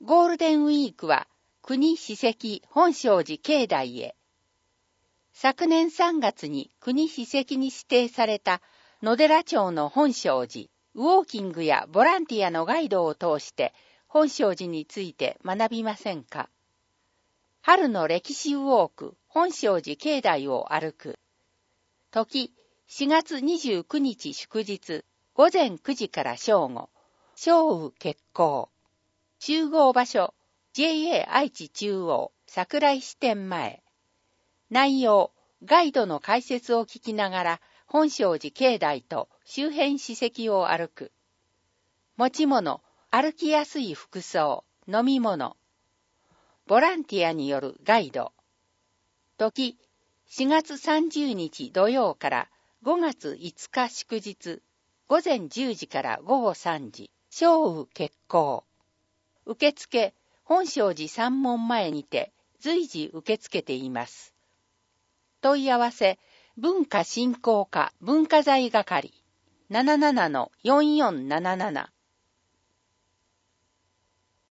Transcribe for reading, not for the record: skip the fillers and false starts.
ゴールデンウィークは国史跡本證寺境内へ。昨年3月に国史跡に指定された野寺町の本證寺、ウォーキングやボランティアのガイドを通して本證寺について学びませんか？春の歴史ウォーク本證寺境内を歩く。時、4月29日祝日、午前9時から正午。正午決行。集合場所、JA 愛知中央、桜井支店前。内容、ガイドの解説を聞きながら、本證寺境内と周辺史跡を歩く。持ち物、歩きやすい服装、飲み物。ボランティアによるガイド。時、4月30日土曜から5月5日祝日、午前10時から午後3時、正午決行。受付、本證寺山門前にて随時受け付けています。問い合わせ、文化振興課文化財係 77-4477